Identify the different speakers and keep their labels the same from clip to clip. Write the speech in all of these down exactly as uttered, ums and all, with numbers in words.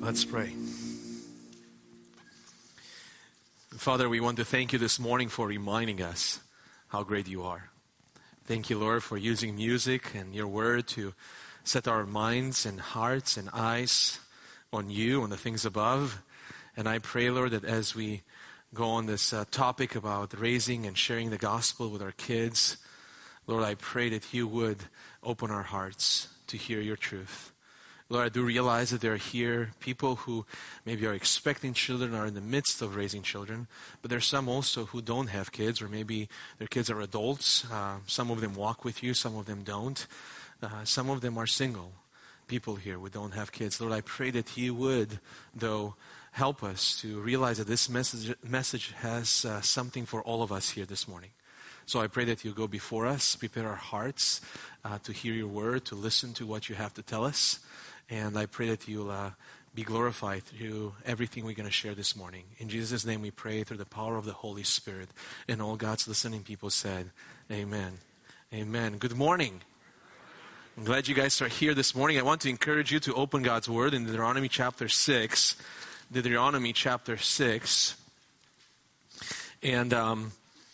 Speaker 1: Let's pray. Father, we want to thank you this morning for reminding us how great you are. Thank you, Lord, for using music and your word to set our minds and hearts and eyes on you, on the things above. And I pray, Lord, that as we go on this uh, topic about raising and sharing the gospel with our kids, Lord, I pray that you would open our hearts to hear your truth. Lord, I do realize that there are here people who maybe are expecting children, are in the midst of raising children, but there are some also who don't have kids, or maybe their kids are adults. Uh, some of them walk with you, some of them don't. Uh, some of them are single people here who don't have kids. Lord, I pray that you would, though, help us to realize that this message, message has uh, something for all of us here this morning. So I pray that you go before us, prepare our hearts uh, to hear your word, to listen to what you have to tell us. And I pray that you'll uh, be glorified through everything we're going to share this morning. In Jesus' name we pray through the power of the Holy Spirit. And all God's listening people said, amen. Amen. Good morning. I'm glad you guys are here this morning. I want to encourage you to open God's Word in Deuteronomy chapter six. Deuteronomy chapter six. And um,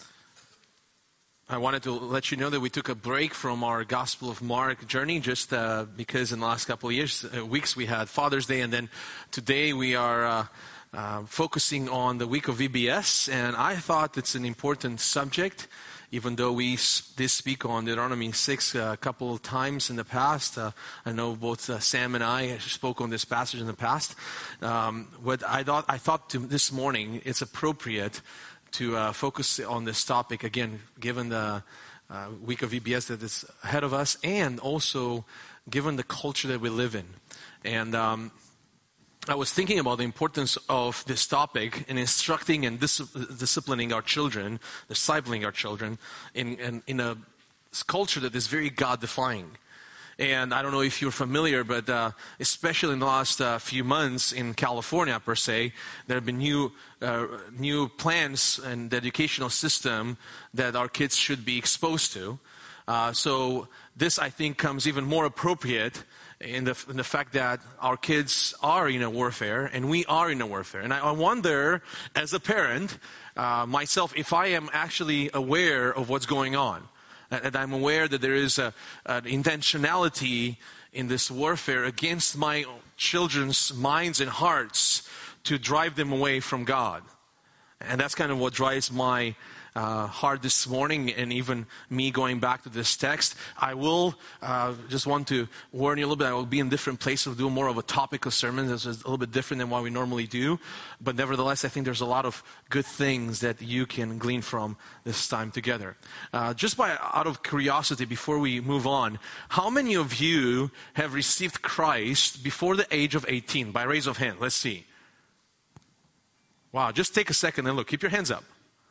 Speaker 1: I wanted to let you know that we took a break from our Gospel of Mark journey just uh, because in the last couple of years, uh, weeks we had Father's Day, and then today we are uh, uh, focusing on the week of V B S, and I thought it's an important subject, even though we did speak on Deuteronomy six a couple of times in the past. Uh, I know both uh, Sam and I spoke on this passage in the past. Um, what I thought, I thought to this morning it's appropriate to uh, focus on this topic, again, given the uh, week of V B S that is ahead of us, and also given the culture that we live in. And um, I was thinking about the importance of this topic in instructing and dis- disciplining our children, discipling our children, in, in, in a culture that is very God-defying. And I don't know if you're familiar, but uh, especially in the last uh, few months in California, per se, there have been new uh, new plans in the educational system that our kids should be exposed to. Uh, so this, I think, comes even more appropriate in the in the fact that our kids are in a warfare, and we are in a warfare. And I, I wonder, as a parent, uh, myself, if I am actually aware of what's going on. And I'm aware that there is a, an intentionality in this warfare against my children's minds and hearts to drive them away from God. And that's kind of what drives my uh, heart this morning, and even me going back to this text. I will uh, just want to warn you a little bit. I will be in different places, do more of a topical sermon. This is a little bit different than what we normally do. But nevertheless, I think there's a lot of good things that you can glean from this time together. Uh, just by out of curiosity, before we move on, how many of you have received Christ before the age of eighteen? By raise of hand, let's see. Wow, just take a second and look. Keep your hands up.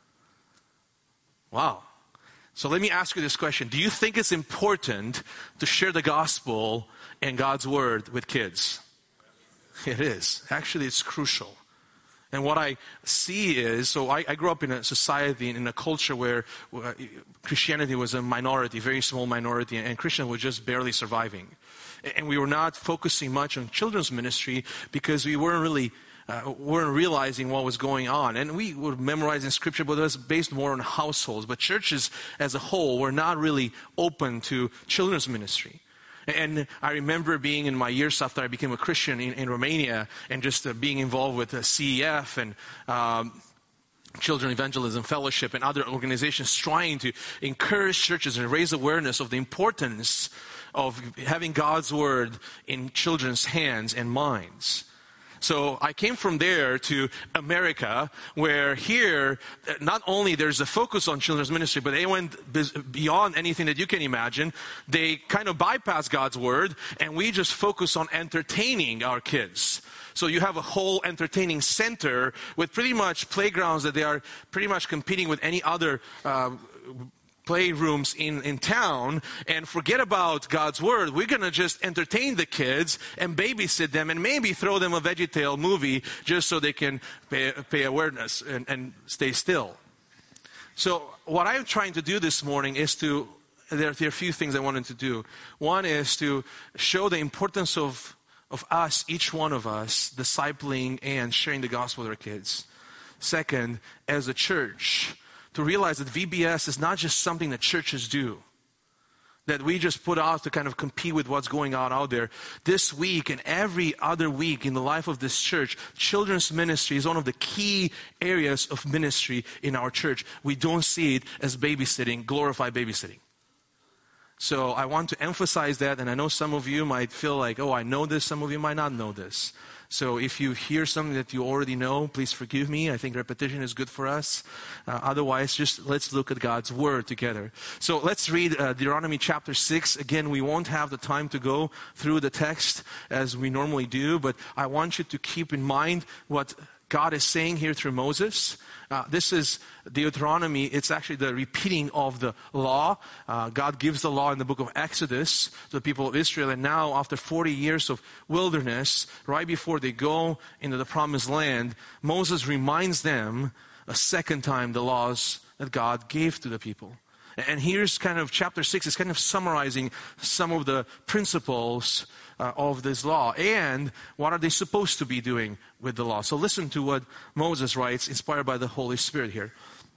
Speaker 1: Wow. So let me ask you this question. Do you think it's important to share the gospel and God's word with kids? It is. Actually, it's crucial. And what I see is, so I, I grew up in a society, in a culture where uh, Christianity was a minority, very small minority, and Christian was just barely surviving. And we were not focusing much on children's ministry because we weren't really Uh, weren't realizing what was going on. And we were memorizing scripture, but it was based more on households. But churches as a whole were not really open to children's ministry. And I remember being in my years after I became a Christian in, in Romania, and just uh, being involved with uh, C E F and um, Children Evangelism Fellowship and other organizations trying to encourage churches and raise awareness of the importance of having God's word in children's hands and minds. So I came from there to America, where here, not only there's a focus on children's ministry, but they went beyond anything that you can imagine. They kind of bypassed God's word, and we just focus on entertaining our kids. So you have a whole entertaining center with pretty much playgrounds that they are pretty much competing with any other uh, playrooms in, in town, and forget about God's word. We're going to just entertain the kids and babysit them and maybe throw them a VeggieTale movie just so they can pay, pay awareness and, and stay still. So what I'm trying to do this morning is to, there, there are a few things I wanted to do. One is to show the importance of of us, each one of us, discipling and sharing the gospel with our kids. Second, as a church, to realize that V B S is not just something that churches do, that we just put out to kind of compete with what's going on out there. This week and every other week in the life of this church, children's ministry is one of the key areas of ministry in our church. We don't see it as babysitting, glorified babysitting. So I want to emphasize that, and I know some of you might feel like, oh, I know this. Some of you might not know this. So if you hear something that you already know, please forgive me. I think repetition is good for us. Uh, otherwise, just let's look at God's Word together. So let's read uh, Deuteronomy chapter six. Again, we won't have the time to go through the text as we normally do, but I want you to keep in mind what God is saying here through Moses. Uh, this is Deuteronomy. It's actually the repeating of the law. Uh, God gives the law in the book of Exodus to the people of Israel. And now, after forty years of wilderness, right before they go into the promised land, Moses reminds them a second time the laws that God gave to the people. And here's kind of chapter six is kind of summarizing some of the principles uh, of this law and what are they supposed to be doing with the law. So listen to what Moses writes, inspired by the Holy Spirit here.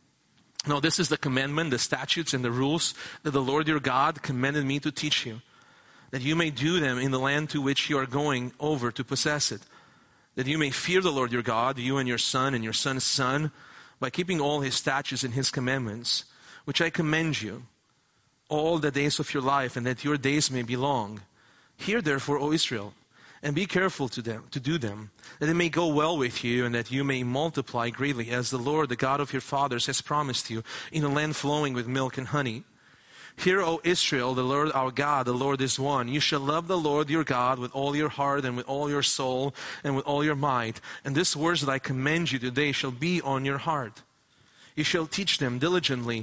Speaker 1: Now this is the commandment, the statutes and the rules that the Lord your God commanded me to teach you, that you may do them in the land to which you are going over to possess it, that you may fear the Lord your God, you and your son and your son's son, by keeping all his statutes and his commandments, which I commend you, all the days of your life, and that your days may be long. Hear therefore, O Israel, and be careful to them to do them, that it may go well with you, and that you may multiply greatly, as the Lord, the God of your fathers, has promised you, in a land flowing with milk and honey. Hear, O Israel, the Lord our God, the Lord is one. You shall love the Lord your God with all your heart and with all your soul and with all your might. And these words that I command you today shall be on your heart. You shall teach them diligently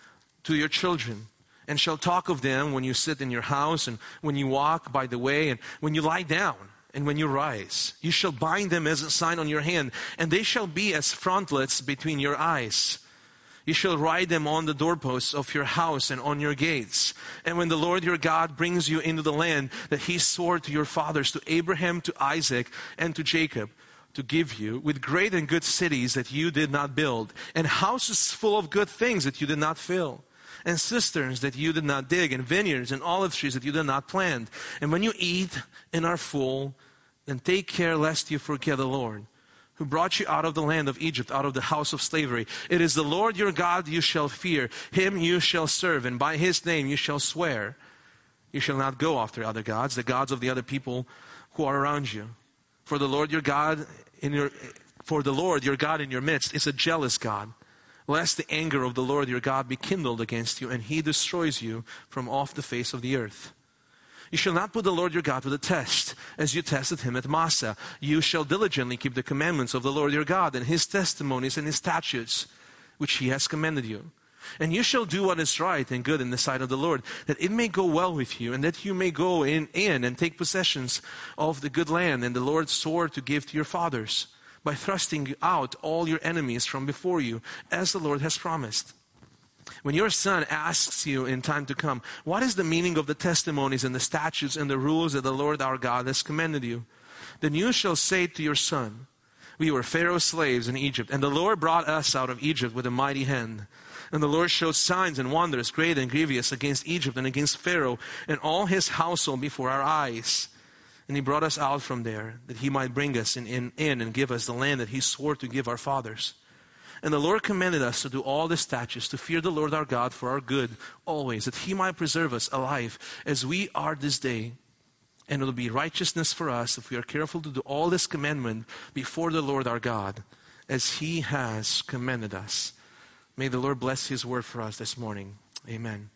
Speaker 1: to your children, and shall talk of them when you sit in your house, and when you walk by the way, and when you lie down, and when you rise. You shall bind them as a sign on your hand, and they shall be as frontlets between your eyes. You shall write them on the doorposts of your house and on your gates. And when the Lord your God brings you into the land that he swore to your fathers, to Abraham, to Isaac, and to Jacob, to give you, with great and good cities that you did not build, and houses full of good things that you did not fill, and cisterns that you did not dig, and vineyards and olive trees that you did not plant. And when you eat and are full, then take care lest you forget the Lord, who brought you out of the land of Egypt, out of the house of slavery. It is the Lord your God you shall fear. Him you shall serve, and by his name you shall swear. You shall not go after other gods, the gods of the other people who are around you. For the Lord your God in your for the Lord your God in your midst is a jealous God, lest the anger of the Lord your God be kindled against you, and he destroys you from off the face of the earth. You shall not put the Lord your God to the test, as you tested him at Massah. You shall diligently keep the commandments of the Lord your God, and his testimonies and his statutes, which he has commanded you. And you shall do what is right and good in the sight of the Lord, that it may go well with you, and that you may go in, in and take possessions of the good land, and the Lord swore to give to your fathers, by thrusting out all your enemies from before you, as the Lord has promised. When your son asks you in time to come, what is the meaning of the testimonies and the statutes and the rules that the Lord our God has commanded you? Then you shall say to your son, we were Pharaoh's slaves in Egypt, and the Lord brought us out of Egypt with a mighty hand. And the Lord showed signs and wonders, great and grievous, against Egypt and against Pharaoh and all his household before our eyes. And he brought us out from there, that he might bring us in, in, in and give us the land that he swore to give our fathers. And the Lord commanded us to do all the statutes, to fear the Lord our God for our good always, that he might preserve us alive as we are this day. And it will be righteousness for us if we are careful to do all this commandment before the Lord our God, as he has commanded us. May the Lord bless his word for us this morning. Amen.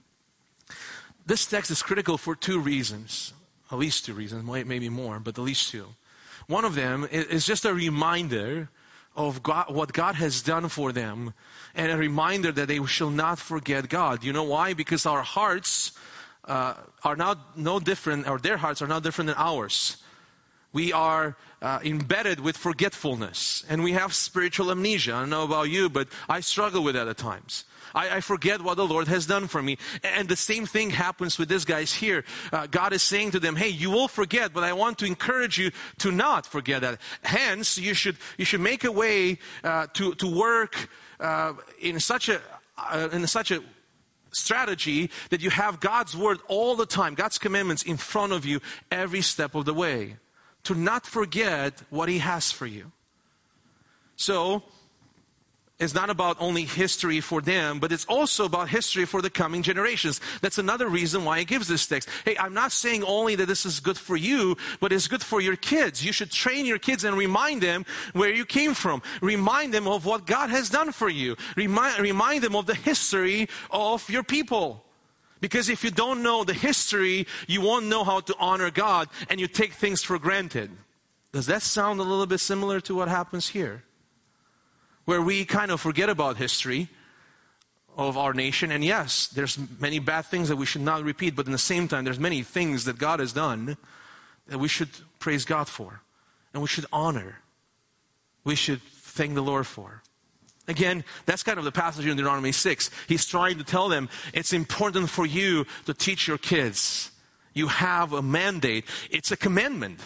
Speaker 1: This text is critical for two reasons. At least two reasons, maybe more, but at least two. One of them is just a reminder of God, what God has done for them, and a reminder that they shall not forget God. You know why? Because our hearts uh, are not no different, or their hearts are not different than ours. We are uh, embedded with forgetfulness, and we have spiritual amnesia. I don't know about you, but I struggle with that at times. I, I forget what the Lord has done for me. And the same thing happens with these guys here. Uh, God is saying to them, hey, you will forget, but I want to encourage you to not forget that. Hence, you should you should make a way uh, to, to work uh, in such a uh, in such a strategy that you have God's word all the time, God's commandments in front of you every step of the way. To not forget what He has for you. So, it's not about only history for them, but it's also about history for the coming generations. That's another reason why He gives this text. Hey, I'm not saying only that this is good for you, but it's good for your kids. You should train your kids and remind them where you came from. Remind them of what God has done for you. Remind, remind them of the history of your people. Because if you don't know the history, you won't know how to honor God, and you take things for granted. Does that sound a little bit similar to what happens here? Where we kind of forget about history of our nation. And yes, there's many bad things that we should not repeat. But in the same time, there's many things that God has done that we should praise God for. And we should honor. We should thank the Lord for. Again, that's kind of the passage in Deuteronomy six. He's trying to tell them, it's important for you to teach your kids. You have a mandate. It's a commandment.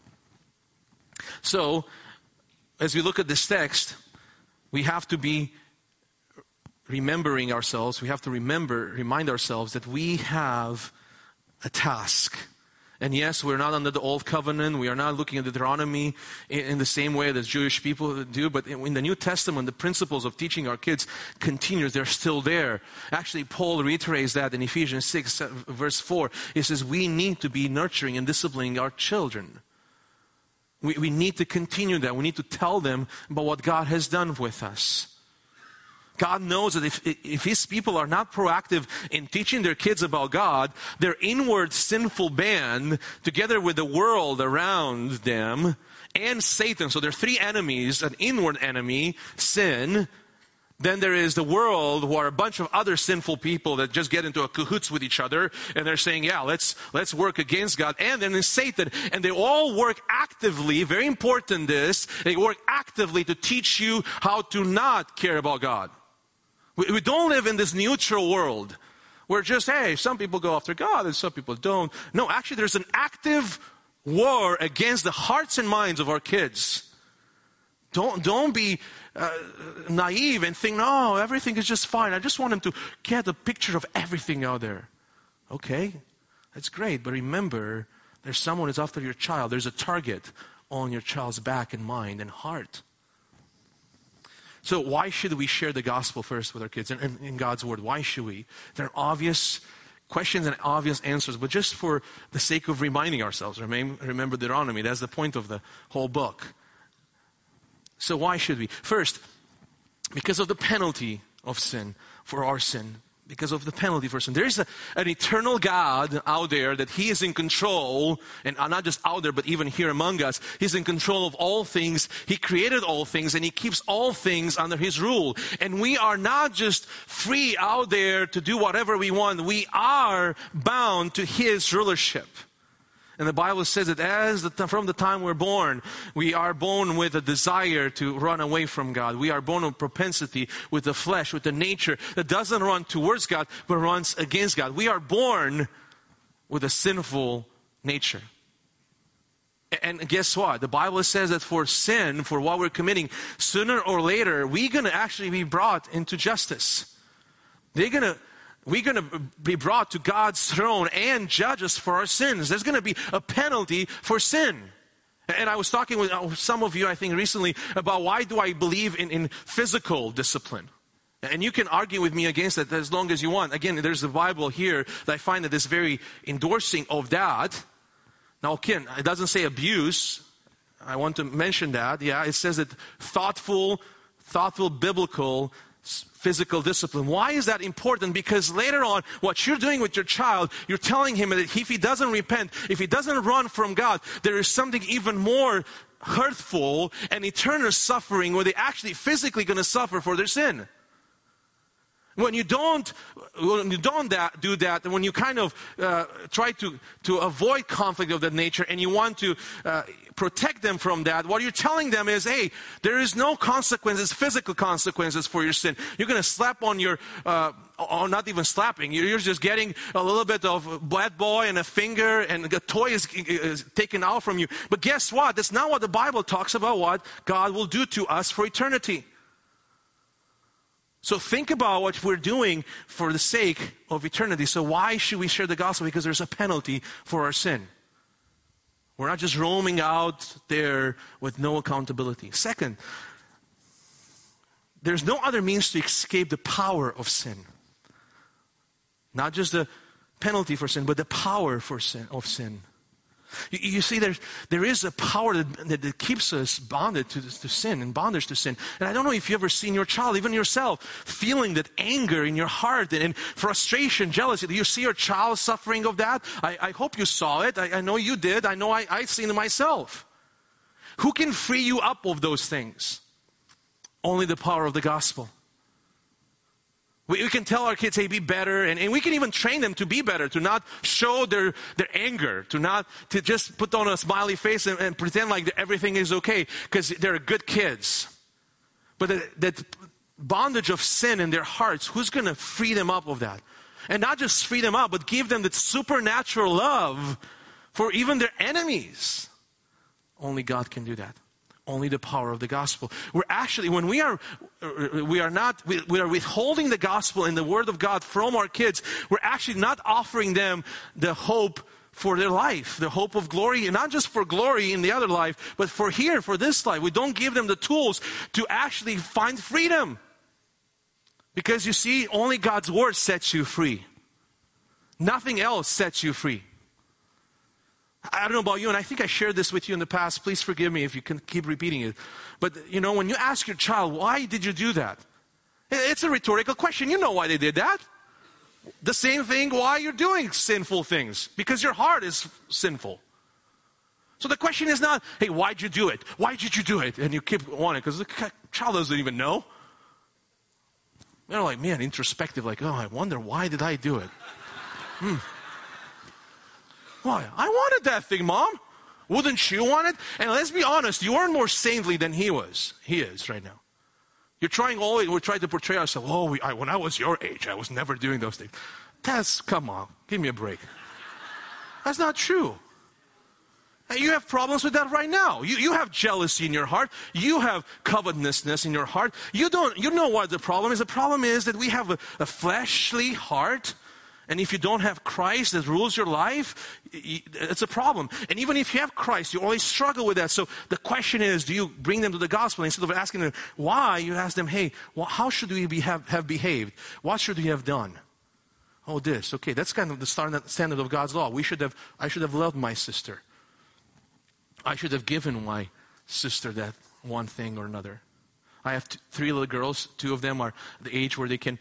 Speaker 1: So, as we look at this text, we have to be remembering ourselves. We have to remember, remind ourselves that we have a task. And yes, we're not under the old covenant. We are not looking at Deuteronomy in, in the same way that Jewish people do. But in, in the New Testament, the principles of teaching our kids continues. They're still there. Actually, Paul reiterates that in Ephesians six, verse four. He says, we need to be nurturing and disciplining our children. We, we need to continue that. We need to tell them about what God has done with us. God knows that if, if His people are not proactive in teaching their kids about God, their inward sinful band, together with the world around them, and Satan, so there are three enemies, an inward enemy, sin. Then there is the world, who are a bunch of other sinful people that just get into a cahoots with each other, and they're saying, yeah, let's let's work against God. And then there's Satan, and they all work actively, very important this, they work actively to teach you how to not care about God. We, we don't live in this neutral world, where just, hey, some people go after God and some people don't. No, actually there's an active war against the hearts and minds of our kids. Don't, don't be uh, naive and think, no, everything is just fine. I just want them to get a picture of everything out there. Okay, that's great. But remember, there's someone who's after your child. There's a target on your child's back and mind and heart. So why should we share the gospel first with our kids and in God's word? Why should we? There are obvious questions and obvious answers, but just for the sake of reminding ourselves, remember Deuteronomy. That's the point of the whole book. So why should we? First, because of the penalty of sin, for our sin. Because of the penalty for sin. There is a, an eternal God out there that He is in control, and not just out there, but even here among us. He's in control of all things. He created all things, and He keeps all things under His rule. And we are not just free out there to do whatever we want. We are bound to His rulership. And the Bible says that as the, from the time we're born, we are born with a desire to run away from God. We are born with propensity, with the flesh, with the nature that doesn't run towards God, but runs against God. We are born with a sinful nature. And guess what? The Bible says that for sin, for what we're committing, sooner or later, we're going to actually be brought into justice. They're going to We're going to be brought to God's throne and judge us for our sins. There's going to be a penalty for sin. And I was talking with some of you, I think, recently about why do I believe in, in physical discipline. And you can argue with me against that as long as you want. Again, there's a Bible here that I find that is very endorsing of that. Now, again, it doesn't say abuse. I want to mention that. Yeah, it says that thoughtful, thoughtful, biblical physical discipline. Why is that important? Because later on, what you're doing with your child, you're telling him that if he doesn't repent, if he doesn't run from God, there is something even more hurtful and eternal suffering where they're actually physically going to suffer for their sin. When you don't, when you don't that, do that, and when you kind of uh, try to, to avoid conflict of that nature and you want to uh, protect them from that, what you're telling them is, hey, there is no consequences, physical consequences for your sin. You're going to slap on your, uh, or not even slapping, you're just getting a little bit of bad boy and a finger and the toy is, is taken out from you. But guess what? That's not what the Bible talks about what God will do to us for eternity. So think about what we're doing for the sake of eternity. So why should we share the gospel? Because there's a penalty for our sin. We're not just roaming out there with no accountability. Second, there's no other means to escape the power of sin. Not just the penalty for sin, but the power for sin, of sin. You, you see, there, there is a power that, that, that keeps us bonded to, to sin and bondage to sin. And I don't know if you've ever seen your child, even yourself, feeling that anger in your heart and, and frustration, jealousy. Do you see your child suffering of that? I, I hope you saw it. I, I know you did. I know I, I've seen it myself. Who can free you up of those things? Only the power of the gospel. We, we can tell our kids, hey, be better. And, and we can even train them to be better, to not show their, their anger, to not, to just put on a smiley face and, and pretend like everything is okay, because they're good kids. But that, that bondage of sin in their hearts, who's going to free them up of that? And not just free them up, but give them that supernatural love for even their enemies. Only God can do that. Only the power of the gospel. We're actually, when we are, we are not, we, we are withholding the gospel and the word of God from our kids, we're actually not offering them the hope for their life, the hope of glory, and not just for glory in the other life, but for here, for this life. We don't give them the tools to actually find freedom. Because you see, only God's word sets you free. Nothing else sets you free. I don't know about you, and I think I shared this with you in the past. Please forgive me if you can keep repeating it. But, you know, when you ask your child, why did you do that? It's a rhetorical question. You know why they did that. The same thing, why you're doing sinful things. Because your heart is sinful. So the question is not, hey, why'd you do it? Why did you do it? And you keep wanting, because the child doesn't even know. They're like, man, introspective, like, oh, I wonder, why did I do it? Hmm. Why? I wanted that thing, Mom. Wouldn't you want it? And let's be honest, you aren't more saintly than he was. He is right now. You're trying always, we're trying to portray ourselves, oh, we, I, when I was your age, I was never doing those things. That's, come on, give me a break. That's not true. And you have problems with that right now. You, you have jealousy in your heart. You have covetousness in your heart. You don't, you know what the problem is. The problem is that we have a, a fleshly heart. And if you don't have Christ that rules your life, it's a problem. And even if you have Christ, you always struggle with that. So the question is, do you bring them to the gospel? Instead of asking them why, you ask them, hey, well, how should we be, have, have behaved? What should we have done? Oh, this. Okay, that's kind of the standard of God's law. We should have, I should have loved my sister. I should have given my sister that one thing or another. I have t- three little girls. Two of them are the age where they can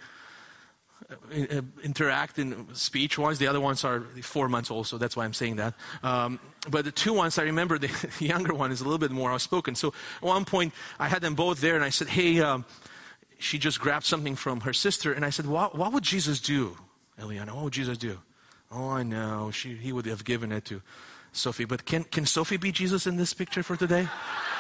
Speaker 1: interact in speech-wise. The other ones are four months old, so that's why I'm saying that. Um, but the two ones, I remember the younger one is a little bit more outspoken. So at one point, I had them both there, and I said, hey, um, she just grabbed something from her sister, and I said, what, what would Jesus do, Eliana? What would Jesus do? Oh, I know. She, he would have given it to Sophie. But can, can Sophie be Jesus in this picture for today?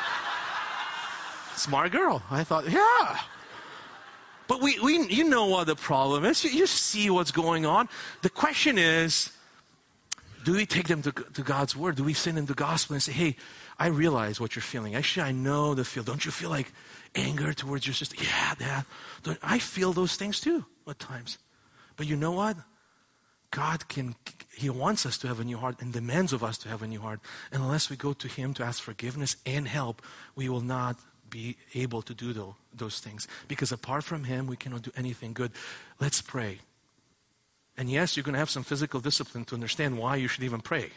Speaker 1: Smart girl. I thought, yeah. But we, we, you know what the problem is. You, you see what's going on. The question is, do we take them to, to God's word? Do we send them the gospel and say, hey, I realize what you're feeling. Actually, I know the feel. Don't you feel like anger towards your sister? Yeah, Dad. Don't, I feel those things too at times. But you know what? God can, He wants us to have a new heart and demands of us to have a new heart. And unless we go to Him to ask forgiveness and help, we will not be able to do those, those things. Because apart from Him, we cannot do anything good. Let's pray. And yes, you're going to have some physical discipline to understand why you should even pray.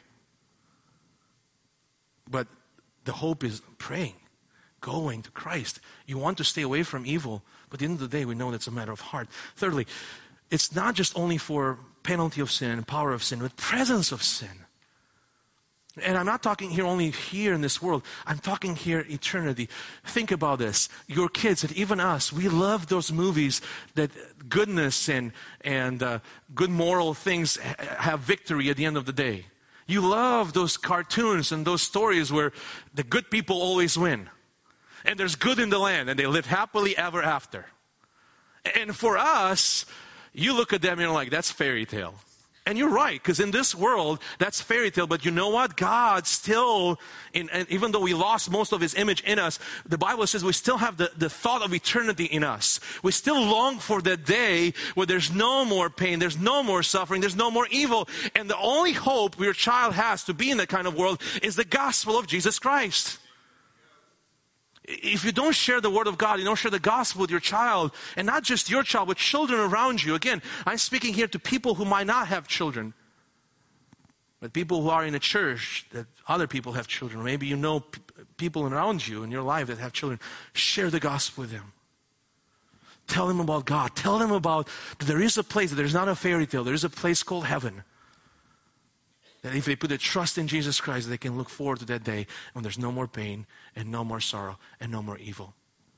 Speaker 1: But the hope is praying, going to Christ. You want to stay away from evil, but at the end of the day, we know that's a matter of heart. Thirdly, it's not just only for penalty of sin, power of sin, but presence of sin. And I'm not talking here only here in this world. I'm talking here eternity. Think about this. Your kids and even us, we love those movies that goodness and, and uh, good moral things ha- have victory at the end of the day. You love those cartoons and those stories where the good people always win. And there's good in the land and they live happily ever after. And for us, you look at them and you're like, that's fairy tale. And you're right, because in this world, that's fairy tale. But you know what? God still, in, and even though we lost most of His image in us, the Bible says we still have the, the thought of eternity in us. We still long for the day where there's no more pain, there's no more suffering, there's no more evil. And the only hope your child has to be in that kind of world is the gospel of Jesus Christ. If you don't share the Word of God, you don't share the gospel with your child, and not just your child, but children around you. Again, I'm speaking here to people who might not have children, but people who are in a church that other people have children. Maybe you know p- people around you in your life that have children. Share the gospel with them. Tell them about God. Tell them about that there is a place, that there's not a fairy tale. There is a place called heaven. That if they put their trust in Jesus Christ, they can look forward to that day when there's no more pain and no more sorrow and no more evil.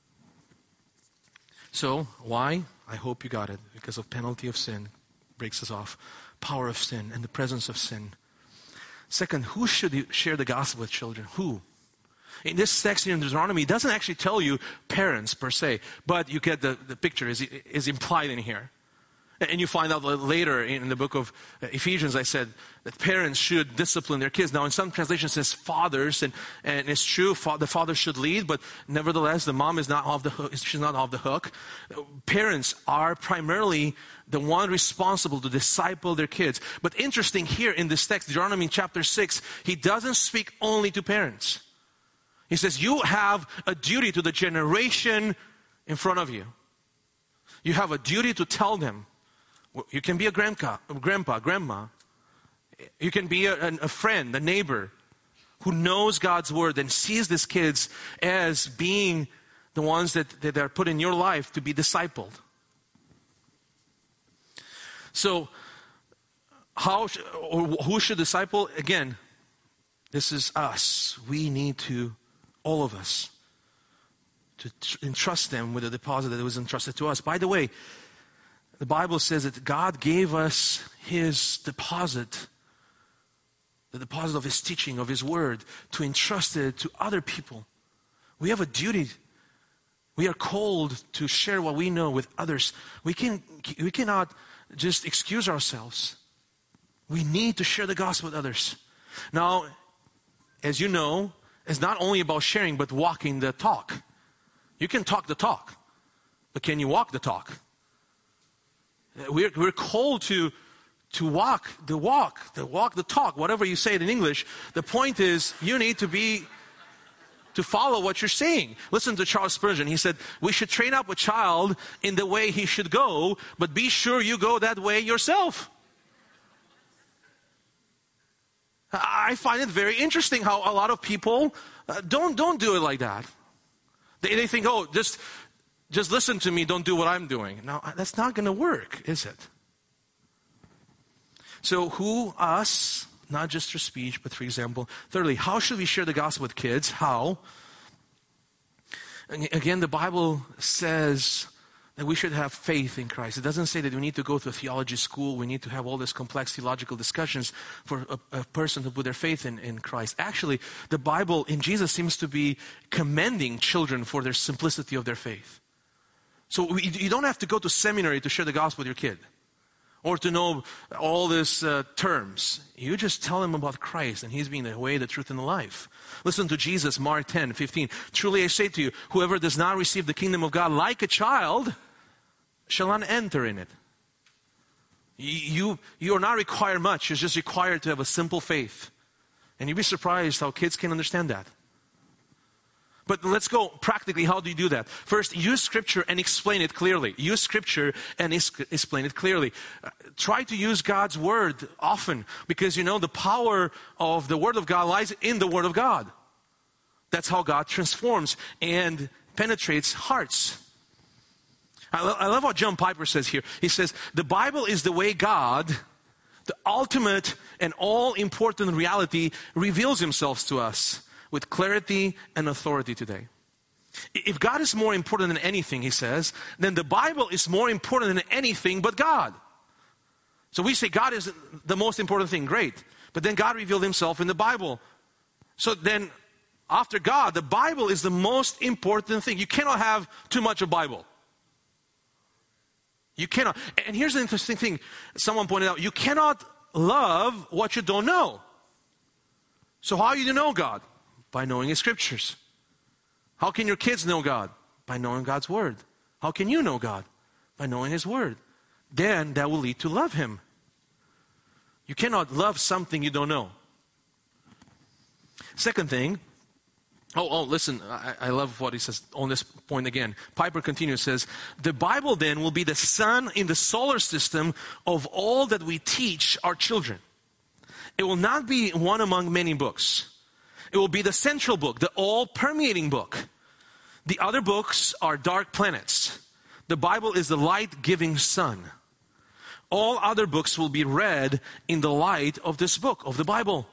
Speaker 1: So, why? I hope you got it. Because of penalty of sin breaks us off. Power of sin and the presence of sin. Second, who should you share the gospel with children? Who? In this text in Deuteronomy, it doesn't actually tell you parents per se, but you get the, the picture is, is implied in here. And you find out later in the book of Ephesians, I said that parents should discipline their kids. Now, in some translations, it says fathers, and, and it's true, fa- the father should lead, but nevertheless, the mom is not off the hook. She's not off the hook. Parents are primarily the one responsible to disciple their kids. But interesting here in this text, Deuteronomy chapter six, he doesn't speak only to parents. He says, you have a duty to the generation in front of you. You have a duty to tell them. You can be a grandpa, grandpa, grandma. You can be a, a friend, a neighbor who knows God's word and sees these kids as being the ones that, that are put in your life to be discipled. So, how or who should disciple? Again, this is us. We need to, all of us, to entrust them with a deposit that was entrusted to us. By the way, the Bible says that God gave us His deposit, the deposit of His teaching, of His word, to entrust it to other people. We have a duty. We are called to share what we know with others. We can, we cannot just excuse ourselves. We need to share the gospel with others. Now, as you know, it's not only about sharing, but walking the talk. You can talk the talk, but can you walk the talk? We're, we're called to, to walk the walk, the walk the talk, whatever you say it in English. The point is, you need to be, to follow what you're saying. Listen to Charles Spurgeon. He said, we should train up a child in the way he should go, but be sure you go that way yourself. I find it very interesting how a lot of people uh, don't, don't do it like that. They, they think, oh, just... Just listen to me, don't do what I'm doing. Now, that's not going to work, is it? So who, us, not just through speech, but for example. Thirdly, how should we share the gospel with kids? How? And again, the Bible says that we should have faith in Christ. It doesn't say that we need to go to a theology school, we need to have all these complex theological discussions for a, a person to put their faith in, in Christ. Actually, the Bible in Jesus seems to be commending children for their simplicity of their faith. So we, you don't have to go to seminary to share the gospel with your kid or to know all these uh, terms. You just tell them about Christ and He's being the way, the truth, and the life. Listen to Jesus, Mark ten fifteen. Truly I say to you, whoever does not receive the kingdom of God like a child shall not enter in it. You, you are not required much. You're just required to have a simple faith. And you'd be surprised how kids can understand that. But let's go practically. How do you do that? First, use Scripture and explain it clearly. Use Scripture and is- explain it clearly. Uh, try to use God's Word often, because you know the power of the Word of God lies in the Word of God. That's how God transforms and penetrates hearts. I, lo- I love what John Piper says here. He says, the Bible is the way God the ultimate and all-important reality, reveals himself to us with clarity and authority today. If God is more important than anything, he says, then the Bible is more important than anything but God. So we say God is the most important thing, great. But then God revealed himself in the Bible. So then, after God, the Bible is the most important thing. You cannot have too much of Bible. You cannot. And here's the interesting thing. Someone pointed out, you cannot love what you don't know. So how do you know God? By knowing His Scriptures. How can your kids know God? By knowing God's Word. How can you know God? By knowing His Word. Then that will lead to love Him. You cannot love something you don't know. Second thing, oh, oh, listen, I, I love what he says on this point again. Piper continues, says, the Bible then will be the sun in the solar system of all that we teach our children. It will not be one among many books. It will be the central book, the all-permeating book. The other books are dark planets. The Bible is the light-giving sun. All other books will be read in the light of this book, of the Bible.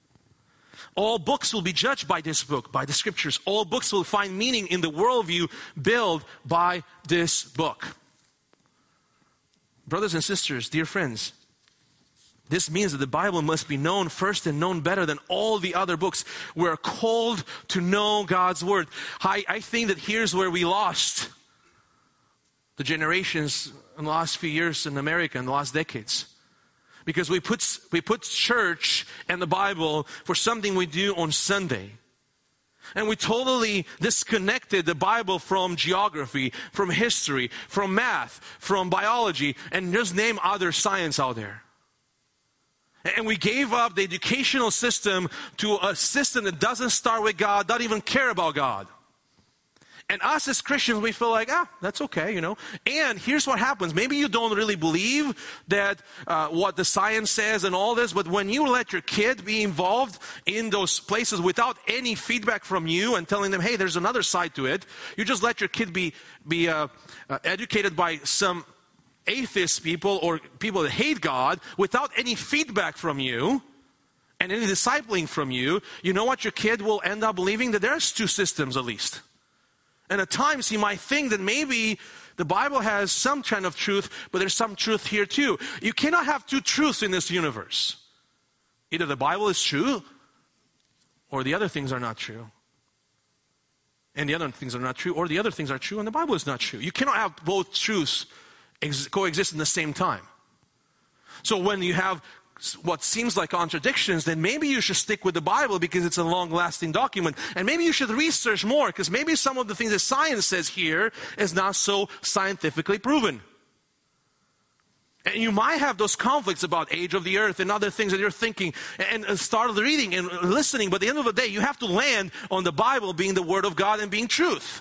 Speaker 1: All books will be judged by this book, by the Scriptures. All books will find meaning in the worldview built by this book. Brothers and sisters, dear friends, this means that the Bible must be known first and known better than all the other books. We're called to know God's Word. I, I think that here's where we lost the generations in the last few years in America, in the last decades. Because we put, we put church and the Bible for something we do on Sunday. And we totally disconnected the Bible from geography, from history, from math, from biology, and just name other science out there. And we gave up the educational system to a system that doesn't start with God, doesn't even care about God. And us as Christians, we feel like, ah, that's okay, you know. And here's what happens. Maybe you don't really believe that uh, what the science says and all this, but when you let your kid be involved in those places without any feedback from you and telling them, hey, there's another side to it, you just let your kid be, be uh, uh, educated by some atheist people or people that hate God without any feedback from you and any discipling from you, you know what your kid will end up believing? That there's two systems at least. And at times he might think that maybe the Bible has some kind of truth, but there's some truth here too. You cannot have two truths in this universe. Either the Bible is true, or the other things are not true. And the other things are not true, or the other things are true, and the Bible is not true. You cannot have both truths ex- coexist in the same time. So when you have what seems like contradictions, then maybe you should stick with the Bible because it's a long-lasting document. And maybe you should research more because maybe some of the things that science says here is not so scientifically proven. And you might have those conflicts about age of the earth and other things that you're thinking and start reading and listening. But at the end of the day, you have to land on the Bible being the Word of God and being truth.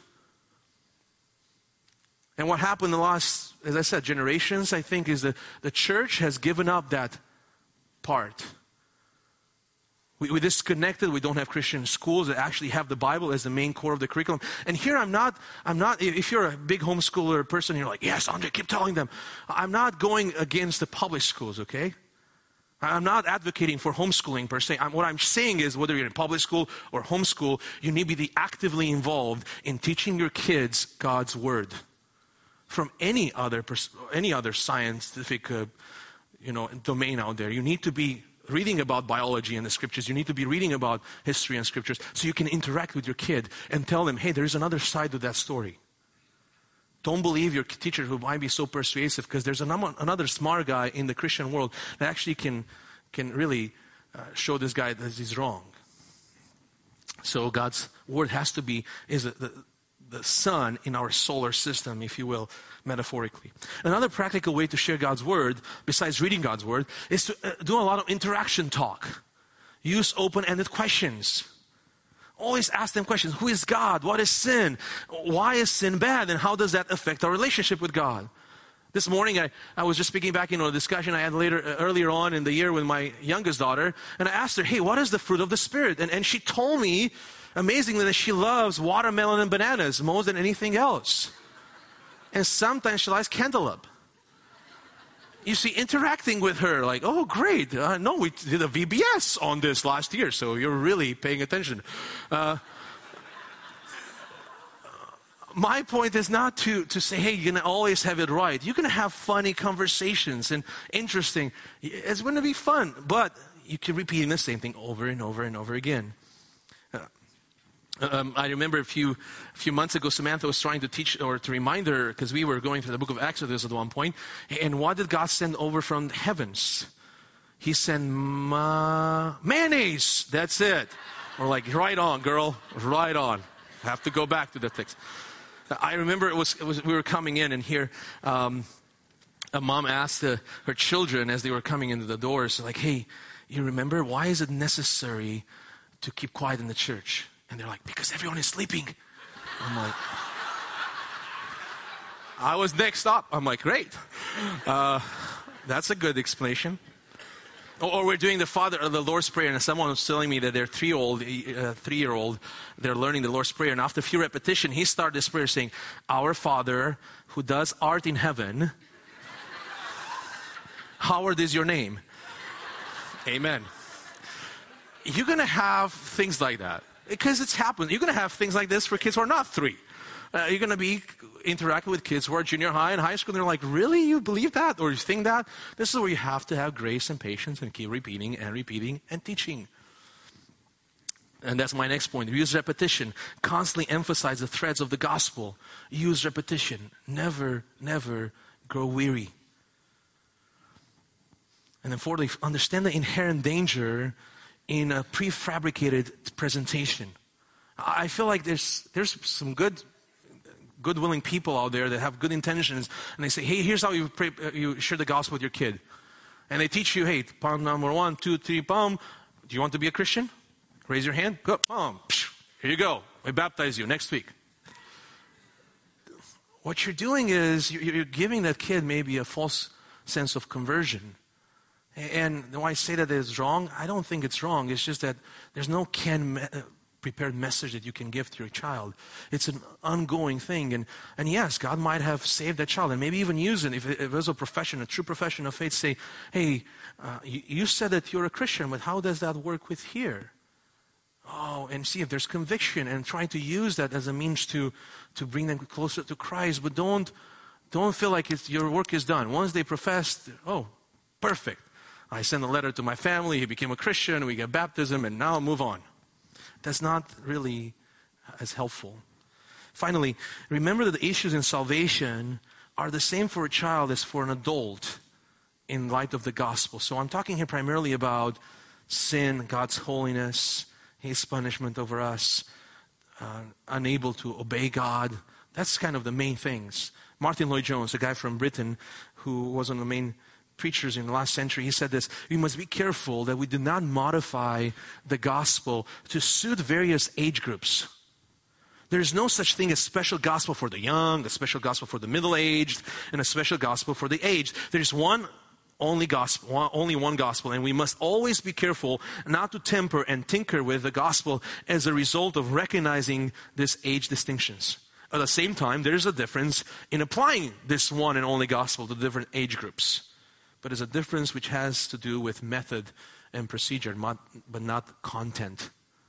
Speaker 1: And what happened in the last, as I said, generations, I think, is that the church has given up that part. We, we disconnected. We don't have Christian schools that actually have the Bible as the main core of the curriculum. And here I'm not, I'm not, if you're a big homeschooler person, you're like, yes, Andre, keep telling them. I'm not going against the public schools, okay? I'm not advocating for homeschooling per se. I'm, what I'm saying is whether you're in public school or homeschool, you need to be actively involved in teaching your kids God's Word from any other, pers- any other scientific uh, you know, domain out there. You need to be reading about biology and the Scriptures. You need to be reading about history and Scriptures so you can interact with your kid and tell them, hey, there's another side to that story. Don't believe your teacher who might be so persuasive because there's an, another smart guy in the Christian world that actually can, can really uh, show this guy that he's wrong. So God's Word has to be, is the, the, the sun in our solar system, if you will, metaphorically. Another practical way to share God's Word, besides reading God's Word, is to uh, do a lot of interaction talk. Use open-ended questions. Always ask them questions. Who is God? What is sin? Why is sin bad? And how does that affect our relationship with God? This morning, I, I was just speaking back, you know, a discussion I had later, uh, earlier on in the year with my youngest daughter, and I asked her, hey, what is the fruit of the Spirit? And, and she told me, amazingly, that she loves watermelon and bananas more than anything else. And sometimes she likes cantaloupe. You see, interacting with her, like, oh, great. Uh, no, we did a V B S on this last year, so you're really paying attention. Uh, my point is not to, to say, hey, you're going to always have it right. You're going to have funny conversations and interesting. It's going to be fun, but you keep repeating the same thing over and over and over again. Um, I remember a few a few months ago, Samantha was trying to teach or to remind her, because we were going through the book of Exodus at one point, and what did God send over from the heavens? He sent ma- mayonnaise. That's it. We're like, right on, girl, right on. Have to go back to the text. I remember it was, it was we were coming in, and here um, a mom asked uh, her children as they were coming into the doors, like, hey, you remember, why is it necessary to keep quiet in the church? And they're like, because everyone is sleeping. I'm like, I was next up. I'm like, great. Uh, that's a good explanation. Or, or we're doing the Father of the Lord's Prayer, and someone was telling me that their three-year-old, uh, three-year-old, they're learning the Lord's Prayer, and after a few repetitions, he started this prayer saying, "Our Father who does art in heaven, hallowed is your name." Amen. You're going to have things like that. Because it's happened. You're going to have things like this for kids who are not three. Uh, you're going to be interacting with kids who are junior high and high school. And they're like, really? You believe that? Or you think that? This is where you have to have grace and patience and keep repeating and repeating and teaching. And that's my next point. Use repetition. Constantly emphasize the threads of the gospel. Use repetition. Never, never grow weary. And then fourthly, understand the inherent danger in a prefabricated presentation. I feel like there's there's some good, good willing people out there that have good intentions, and they say, hey, here's how you pray, you share the gospel with your kid. And they teach you, hey, palm number one, two, three, palm. Do you want to be a Christian? Raise your hand. Go, palm. Here you go. We baptize you next week. What you're doing is you're giving that kid maybe a false sense of conversion. And when I say that it's wrong, I don't think it's wrong. It's just that there's no canned me- prepared message that you can give to your child. It's an ongoing thing. And, and yes, God might have saved that child and maybe even use it if it, if it was a profession, a true profession of faith. Say, hey, uh, you, you said that you're a Christian, but how does that work with here? Oh, and see if there's conviction and trying to use that as a means to, to bring them closer to Christ. But don't, don't feel like it's, your work is done. Once they profess, oh, perfect. I sent a letter to my family, he became a Christian, we get baptism, and now move on. That's not really as helpful. Finally, remember that the issues in salvation are the same for a child as for an adult in light of the gospel. So I'm talking here primarily about sin, God's holiness, His punishment over us, uh, unable to obey God. That's kind of the main things. Martin Lloyd-Jones, a guy from Britain who was one of the main preachers in the last century, he said this: we must be careful that we do not modify the gospel to suit various age groups. There's no such thing as special gospel for the young, a special gospel for the middle-aged, and a special gospel for the aged. There's one only gospel, one, only one gospel, and we must always be careful not to temper and tinker with the gospel as a result of recognizing these age distinctions. At the same time, there's a difference in applying this one and only gospel to different age groups. But it's a difference which has to do with method and procedure, not, but not content.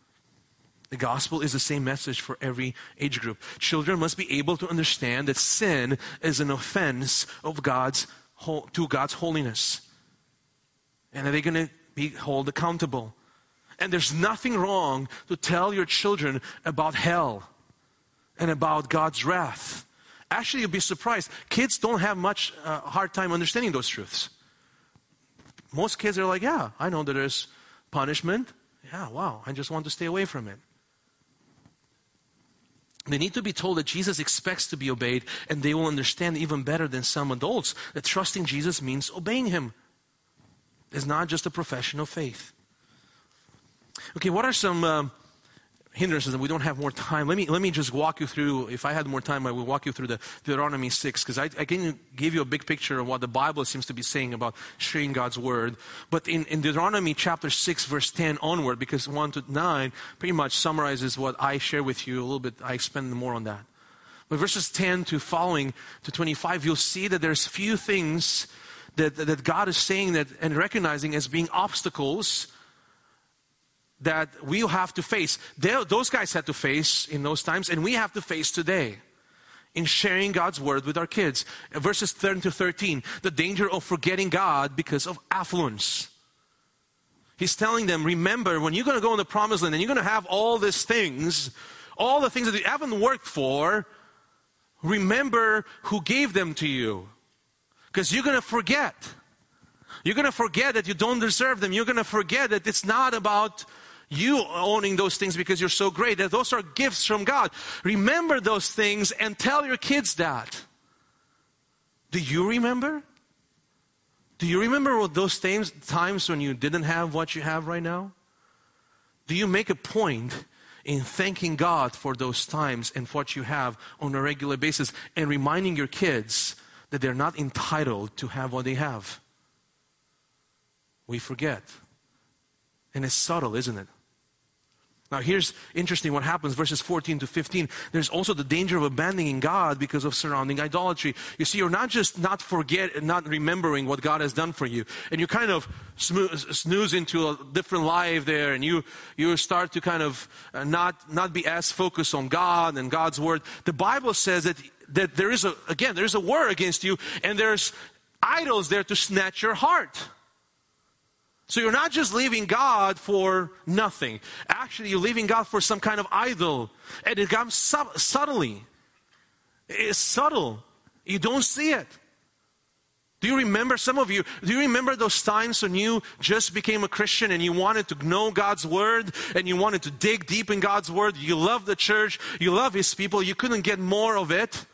Speaker 1: The gospel is the same message for every age group. Children must be able to understand that sin is an offense of God's to God's holiness, and that they're going to be held accountable. And there's nothing wrong to tell your children about hell and about God's wrath. Actually, you'll be surprised. Kids don't have much uh, hard time understanding those truths. Most kids are like, yeah, I know that there's punishment. Yeah, wow, I just want to stay away from it. They need to be told that Jesus expects to be obeyed, and they will understand even better than some adults that trusting Jesus means obeying Him. It's not just a profession of faith. Okay, what are some um, hindrances? And we don't have more time. Let me let me just walk you through. If I had more time, I would walk you through the Deuteronomy six, because I, I can give you a big picture of what the Bible seems to be saying about sharing God's word. But in, in Deuteronomy chapter six, verse ten onward, because one to nine pretty much summarizes what I share with you a little bit. I expand more on that. But verses ten to following to twenty-five, you'll see that there's few things that, that God is saying that and recognizing as being obstacles that we'll have to face. They, those guys had to face in those times, and we have to face today in sharing God's word with our kids. Verses ten to thirteen, the danger of forgetting God because of affluence. He's telling them, remember, when you're going to go in the promised land and you're going to have all these things, all the things that you haven't worked for, remember who gave them to you. Because you're going to forget. You're going to forget that you don't deserve them. You're going to forget that it's not about you owning those things because you're so great, that those are gifts from God. Remember those things and tell your kids that. Do you remember? Do you remember what those times, times when you didn't have what you have right now? Do you make a point in thanking God for those times and for what you have on a regular basis and reminding your kids that they're not entitled to have what they have? We forget. And it's subtle, isn't it? Now here's interesting what happens, verses fourteen to fifteen. There's also the danger of abandoning God because of surrounding idolatry. You see, you're not just not forget, not remembering what God has done for you, and you kind of snooze into a different life there, and you you start to kind of uh, not not be as focused on God and God's word. The Bible says that that there is a again there is a war against you, and there's idols there to snatch your heart. So you're not just leaving God for nothing. Actually, you're leaving God for some kind of idol. And it comes sub- subtly. It's subtle. You don't see it. Do you remember, some of you, do you remember those times when you just became a Christian and you wanted to know God's word and you wanted to dig deep in God's word? You love the church. You love His people. You couldn't get more of it.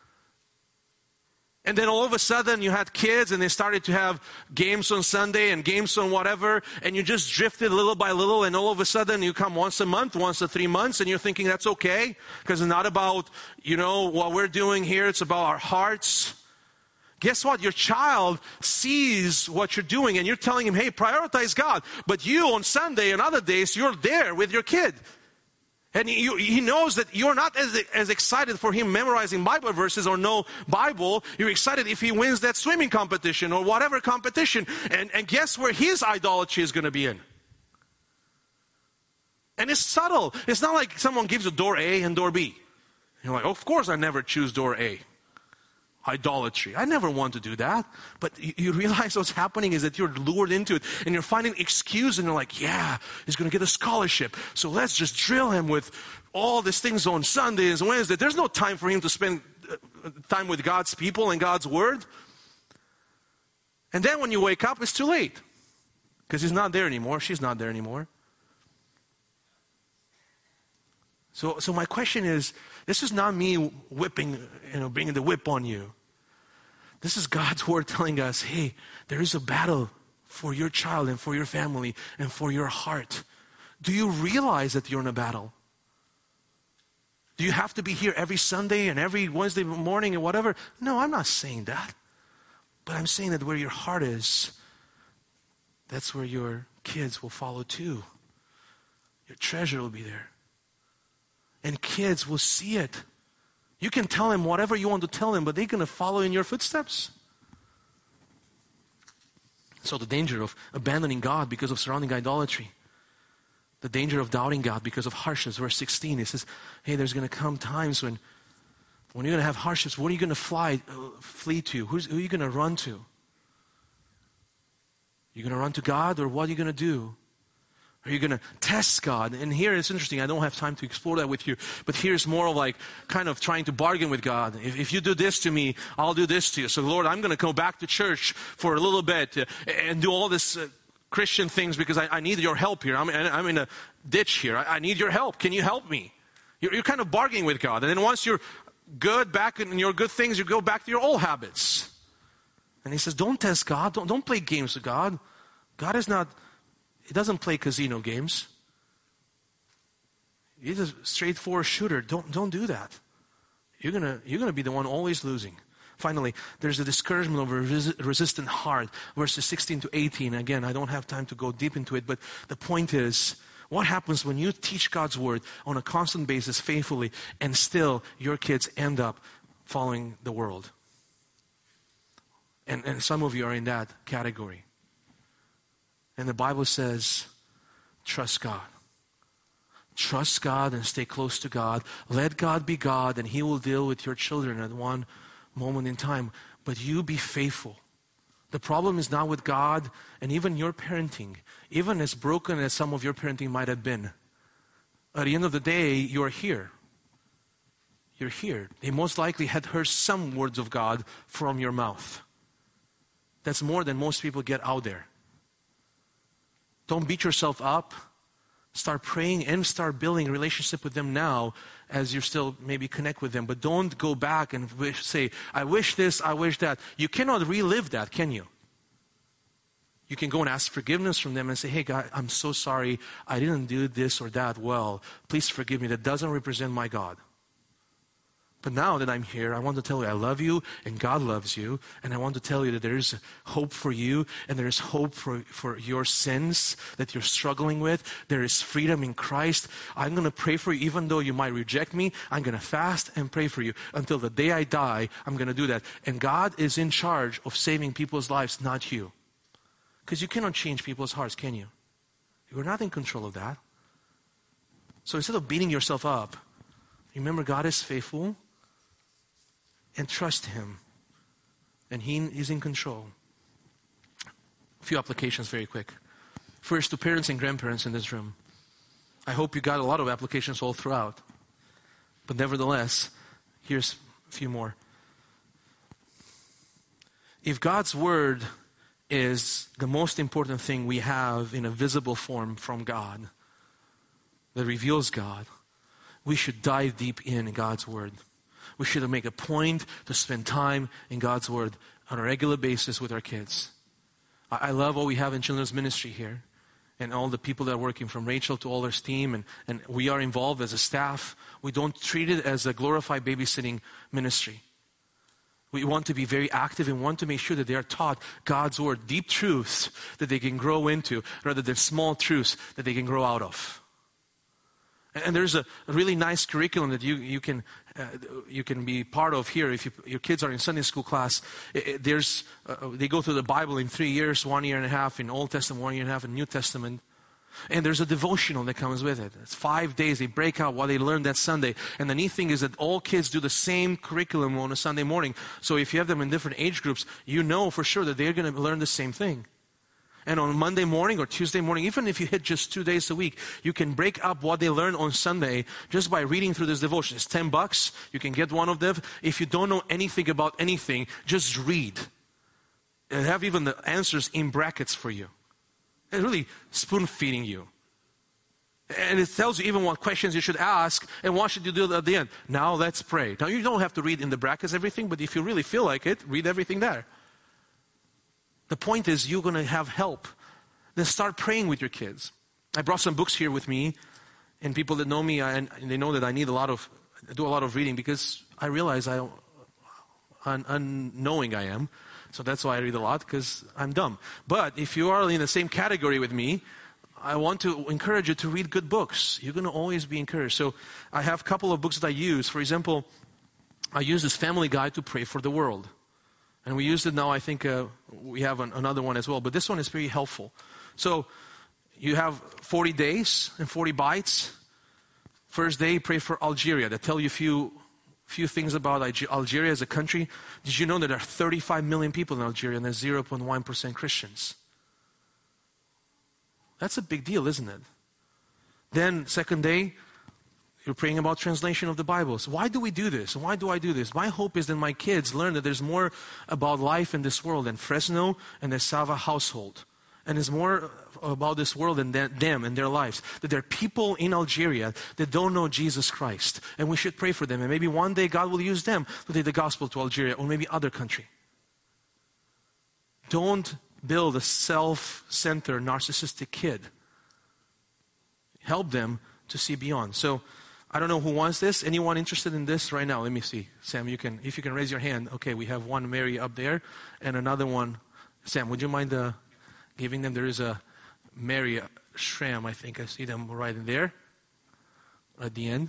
Speaker 1: And then all of a sudden you had kids and they started to have games on Sunday and games on whatever, and you just drifted little by little, and all of a sudden you come once a month, once a three months, and you're thinking that's okay because it's not about, you know, what we're doing here. It's about our hearts. Guess what? Your child sees what you're doing and you're telling him, hey, prioritize God. But you on Sunday and other days, you're there with your kid. And he, he knows that you're not as, as excited for him memorizing Bible verses or know Bible. You're excited if he wins that swimming competition or whatever competition. And, and guess where his idolatry is going to be in? And it's subtle. It's not like someone gives you door A and door B. You're like, oh, of course I never choose door A. Idolatry. I never want to do that. But you, you realize what's happening is that you're lured into it and you're finding excuse, and you're like, yeah, he's going to get a scholarship. So let's just drill him with all these things on Sundays and Wednesdays. There's no time for him to spend time with God's people and God's word. And then when you wake up, it's too late. Because he's not there anymore. She's not there anymore. So, so my question is, this is not me whipping, you know, bringing the whip on you. This is God's word telling us, hey, there is a battle for your child and for your family and for your heart. Do you realize that you're in a battle? Do you have to be here every Sunday and every Wednesday morning and whatever? No, I'm not saying that. But I'm saying that where your heart is, that's where your kids will follow too. Your treasure will be there. And kids will see it. You can tell them whatever you want to tell them, but they're going to follow in your footsteps. So the danger of abandoning God because of surrounding idolatry. The danger of doubting God because of harshness. Verse sixteen, it says, hey, there's going to come times when, when you're going to have hardships. What are you going to fly, uh, flee to? Who's, who are you going to run to? You're going to run to God, or what are you going to do? Are you going to test God? And here it's interesting. I don't have time to explore that with you. But here's more of like kind of trying to bargain with God. If, if you do this to me, I'll do this to you. So Lord, I'm going to go back to church for a little bit uh, and do all this uh, Christian things because I, I need your help here. I'm, I'm in a ditch here. I, I need your help. Can you help me? You're, you're kind of bargaining with God. And then once you're good back in your good things, you go back to your old habits. And he says, don't test God. Don't, don't play games with God. God is not... He doesn't play casino games. He's a straightforward shooter. Don't, don't do that. You're gonna, you're gonna be the one always losing. Finally, there's the discouragement of a res- resistant heart. Verses sixteen to eighteen. Again, I don't have time to go deep into it, but the point is, what happens when you teach God's word on a constant basis faithfully and still your kids end up following the world? And, and some of you are in that category. And the Bible says, trust God. Trust God and stay close to God. Let God be God, and He will deal with your children at one moment in time. But you be faithful. The problem is not with God and even your parenting, even as broken as some of your parenting might have been. At the end of the day, you're here. You're here. They most likely had heard some words of God from your mouth. That's more than most people get out there. Don't beat yourself up. Start praying and start building a relationship with them now as you still maybe connect with them. But don't go back and wish, say, I wish this, I wish that. You cannot relive that, can you? You can go and ask forgiveness from them and say, hey, God, I'm so sorry. I didn't do this or that well. Please forgive me. That doesn't represent my God. But now that I'm here, I want to tell you I love you and God loves you. And I want to tell you that there is hope for you and there is hope for, for your sins that you're struggling with. There is freedom in Christ. I'm going to pray for you even though you might reject me. I'm going to fast and pray for you until the day I die. I'm going to do that. And God is in charge of saving people's lives, not you. Because you cannot change people's hearts, can you? You're not in control of that. So instead of beating yourself up, remember God is faithful. And trust Him. And He is in control. A few applications very quick. First, to parents and grandparents in this room. I hope you got a lot of applications all throughout. But nevertheless, here's a few more. If God's Word is the most important thing we have in a visible form from God, that reveals God, we should dive deep in God's Word. We should make a point to spend time in God's Word on a regular basis with our kids. I love what we have in children's ministry here and all the people that are working, from Rachel to all her team, and, and we are involved as a staff. We don't treat it as a glorified babysitting ministry. We want to be very active and want to make sure that they are taught God's Word, deep truths that they can grow into rather than small truths that they can grow out of. And there's a really nice curriculum that you, you can uh, you can be part of here if you, your kids are in Sunday school class. It, it, there's uh, they go through the Bible in three years, one year and a half in Old Testament, one year and a half in New Testament. And there's a devotional that comes with it. It's five days. They break out what they learned that Sunday. And the neat thing is that all kids do the same curriculum on a Sunday morning. So if you have them in different age groups, you know for sure that they're going to learn the same thing. And on Monday morning or Tuesday morning, even if you hit just two days a week, you can break up what they learn on Sunday just by reading through this devotion. It's ten bucks. You can get one of them. If you don't know anything about anything, just read. And have even the answers in brackets for you. It's really spoon-feeding you. And it tells you even what questions you should ask and what should you do at the end. Now let's pray. Now you don't have to read in the brackets everything, but if you really feel like it, read everything there. The point is, you're going to have help. Then start praying with your kids. I brought some books here with me, and people that know me, I, and they know that I need a lot of, I do a lot of reading because I realize I, un, unknowing I am. So that's why I read a lot, because I'm dumb. But if you are in the same category with me, I want to encourage you to read good books. You're going to always be encouraged. So I have a couple of books that I use. For example, I use this Family Guide to Pray for the World. And we use it now. I think uh, we have an, another one as well. But this one is very helpful. So you have forty days and forty bites. First day, pray for Algeria. They tell you a few, few things about Algeria as a country. Did you know that there are thirty-five million people in Algeria and there's zero point one percent Christians? That's a big deal, isn't it? Then, second day, you're praying about translation of the Bible. So why do we do this? Why do I do this? My hope is that my kids learn that there's more about life in this world than Fresno and the Sava household. And there's more about this world than them and their lives. That there are people in Algeria that don't know Jesus Christ. And we should pray for them. And maybe one day God will use them to take the gospel to Algeria or maybe other country. Don't build a self-centered, narcissistic kid. Help them to see beyond. So, I don't know who wants this. Anyone interested in this right now? Let me see. Sam, you can, if you can raise your hand. Okay, we have one Mary up there and another one. Sam, would you mind uh, giving them? There is a Mary Schramm, I think. I see them right in there at the end.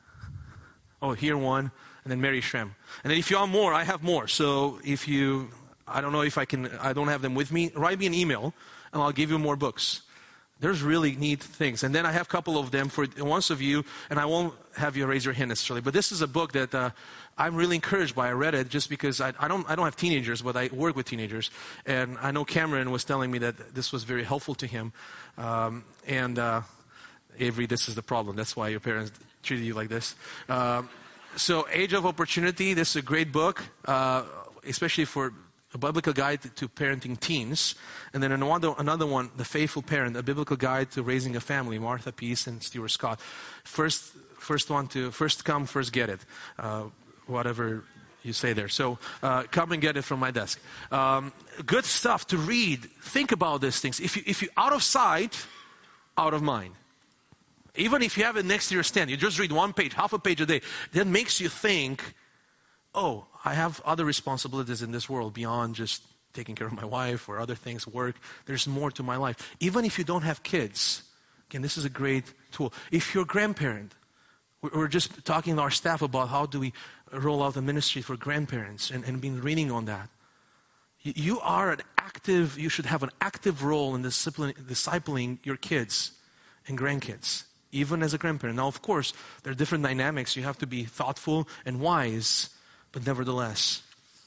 Speaker 1: Oh, here one, and then Mary Schramm. And then if you want more, I have more. So if you I don't know if I can, I don't have them with me. Write me an email and I'll give you more books. There's really neat things. And then I have a couple of them for once of you, and I won't have you raise your hand necessarily. But this is a book that uh, I'm really encouraged by. I read it just because I, I don't I don't have teenagers, but I work with teenagers. And I know Cameron was telling me that this was very helpful to him. Um, and uh, Avery, this is the problem. That's why your parents treated you like this. Um, so Age of Opportunity, this is a great book, uh, especially for a biblical guide to parenting teens. And then another, another one, The Faithful Parent, a biblical guide to raising a family, Martha Peace and Stuart Scott. First, first one to, first come, first get it. Uh, whatever you say there. So uh, come and get it from my desk. Um, good stuff to read. Think about these things. If you, if you out of sight, out of mind. Even if you have it next to your stand, you just read one page, half a page a day, that makes you think, oh, I have other responsibilities in this world beyond just taking care of my wife or other things, work. There's more to my life. Even if you don't have kids, again, this is a great tool. If you're a grandparent, we're just talking to our staff about how do we roll out the ministry for grandparents and, and been reading on that. You are an active, you should have an active role in discipline, discipling your kids and grandkids, even as a grandparent. Now, of course, there are different dynamics. You have to be thoughtful and wise. But nevertheless,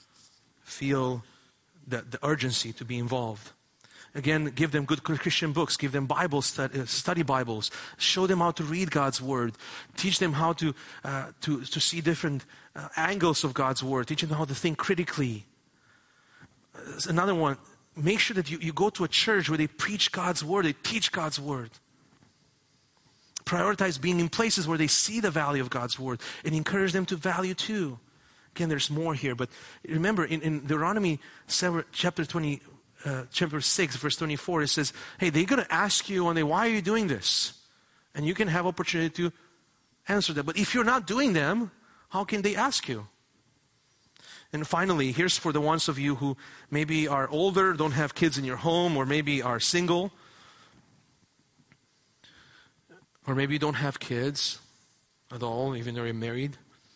Speaker 1: feel the, the urgency to be involved. Again, give them good Christian books. Give them Bible study, study Bibles. Show them how to read God's Word. Teach them how to uh, to, to see different uh, angles of God's Word. Teach them how to think critically. Uh, another one, make sure that you, you go to a church where they preach God's Word. They teach God's Word. Prioritize being in places where they see the value of God's Word and encourage them to value too. Again, there's more here, but remember in, in Deuteronomy chapter twenty, uh, chapter six, verse twenty-four, it says, "Hey, they're going to ask you one day, why are you doing this?" And you can have opportunity to answer that. But if you're not doing them, how can they ask you? And finally, here's for the ones of you who maybe are older, don't have kids in your home, or maybe are single, or maybe you don't have kids at all, even though you're married.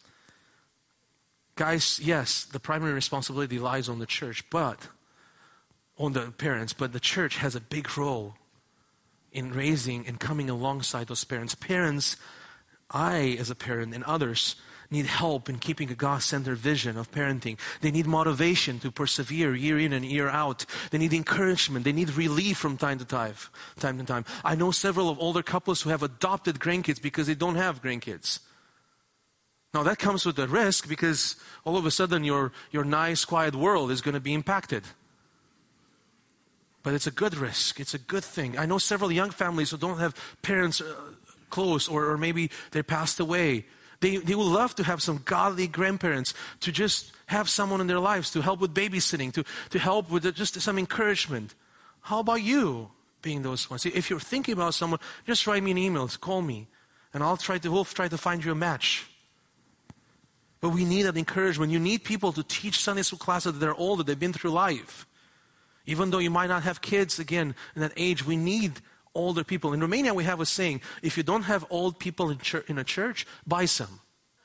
Speaker 1: Guys, yes, the primary responsibility lies on the church, but on the parents, but the church has a big role in raising and coming alongside those parents. Parents, I as a parent and others need help in keeping a God-centered vision of parenting. They need motivation to persevere year in and year out. They need encouragement. They need relief from time to time. Time to time. I know several of older couples who have adopted grandkids because they don't have grandkids. Now that comes with a risk because all of a sudden your, your nice, quiet world is going to be impacted. But it's a good risk. It's a good thing. I know several young families who don't have parents uh, close or, or maybe they passed away. They, they would love to have some godly grandparents to just have someone in their lives to help with babysitting, to, to help with just some encouragement. How about you being those ones? If you're thinking about someone, just write me an email, call me, and I'll try to, we'll try to find you a match. But we need that encouragement. You need people to teach Sunday school classes that they're older, they've been through life. Even though you might not have kids, again, in that age, we need older people. In Romania, we have a saying, if you don't have old people in, church, in a church, buy some.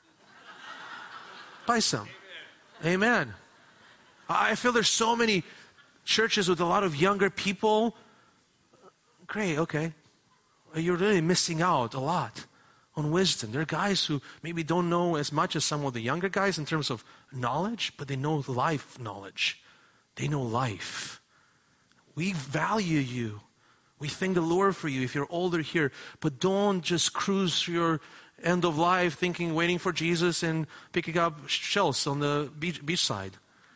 Speaker 1: Buy some. Amen. Amen. I feel there's so many churches with a lot of younger people. Great, okay. You're really missing out a lot on wisdom. There are guys who maybe don't know as much as some of the younger guys in terms of knowledge, but they know life knowledge. They know life. We value you. We thank the Lord for you if you're older here, but don't just cruise through your end of life thinking, waiting for Jesus and picking up shells on the beach, beach side.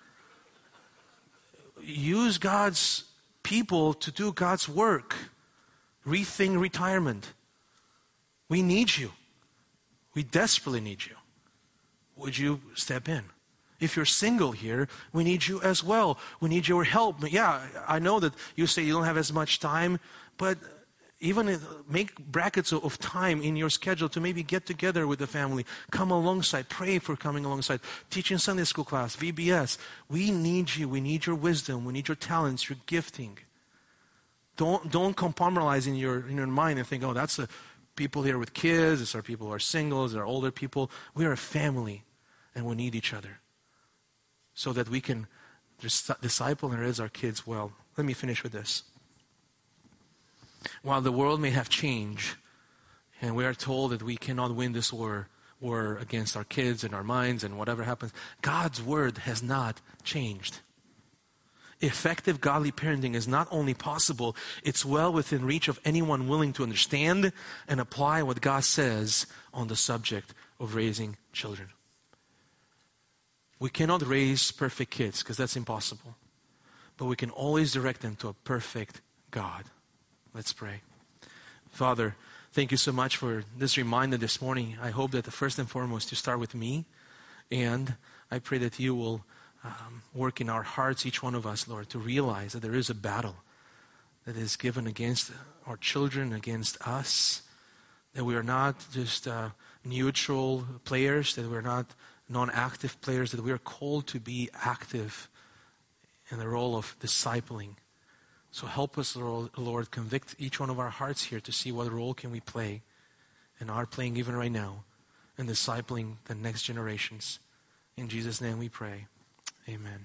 Speaker 1: Use God's people to do God's work. Rethink retirement. We need you. We desperately need you. Would you step in? If you're single here, we need you as well. We need your help. Yeah, I know that you say you don't have as much time, but even make brackets of time in your schedule to maybe get together with the family. Come alongside. Pray for coming alongside. Teaching Sunday school class, V B S. We need you. We need your wisdom. We need your talents, your gifting. Don't, don't compartmentalize in your, in your mind and think, oh, that's a people here with kids, these are people who are singles, these are older people. We are a family, and we need each other so that we can dis- disciple and raise our kids well. Let me finish with this. While the world may have changed, and we are told that we cannot win this war, war against our kids and our minds and whatever happens, God's word has not changed. Effective godly parenting is not only possible, it's well within reach of anyone willing to understand and apply what God says on the subject of raising children. We cannot raise perfect kids because that's impossible. But we can always direct them to a perfect God. Let's pray. Father, thank you so much for this reminder this morning. I hope that the first and foremost you start with me. And I pray that you will um, work in our hearts, each one of us, Lord, to realize that there is a battle that is given against our children, against us. That we are not just uh, neutral players, that we're not non-active players, that we are called to be active in the role of discipling. So help us, Lord, convict each one of our hearts here to see what role can we play and are playing even right now in discipling the next generations. In Jesus' name we pray. Amen.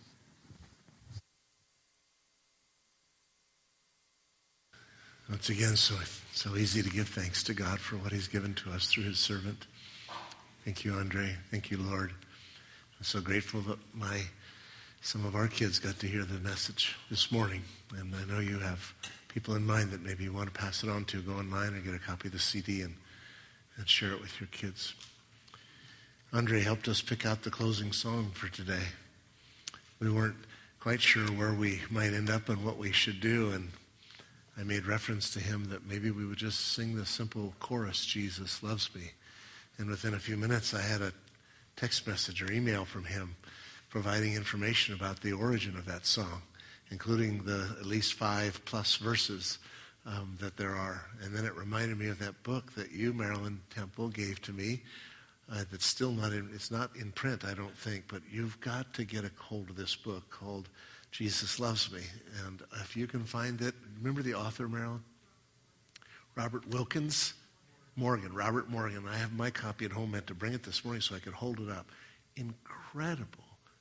Speaker 2: Once again, so, so easy to give thanks to God for what he's given to us through his servant. Thank you, Andre. Thank you, Lord. I'm so grateful that my some of our kids got to hear the message this morning. And I know you have people in mind that maybe you want to pass it on to. Go online or get a copy of the C D and, and share it with your kids. Andre helped us pick out the closing song for today. We weren't quite sure where we might end up and what we should do. And I made reference to him that maybe we would just sing the simple chorus, Jesus Loves Me. And within a few minutes, I had a text message or email from him providing information about the origin of that song, including the at least five plus verses um, that there are. And then it reminded me of that book that you, Marilyn Temple, gave to me. Uh, that's still not in, it's not in print, I don't think, but you've got to get a hold of this book called Jesus Loves Me. And if you can find it, remember the author, Marilyn? Robert Wilkins? Morgan, Robert Morgan. I have my copy at home. I meant to bring it this morning so I could hold it up. Incredible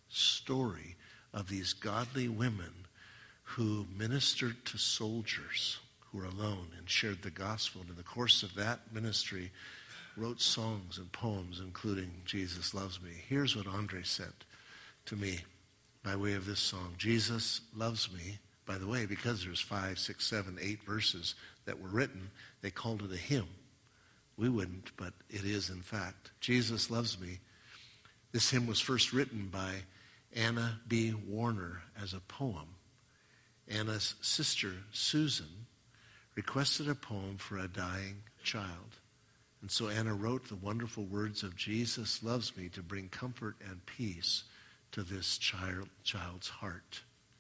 Speaker 2: story of these godly women who ministered to soldiers who were alone and shared the gospel. And in the course of that ministry, wrote songs and poems, including Jesus Loves Me. Here's what Andre sent to me by way of this song. Jesus Loves Me. By the way, because there's five, six, seven, eight verses that were written, they called it a hymn. We wouldn't, but it is in fact. Jesus Loves Me. This hymn was first written by Anna B. Warner as a poem. Anna's sister, Susan, requested a poem for a dying child. And so Anna wrote the wonderful words of Jesus Loves Me to bring comfort and peace to this child, child's heart.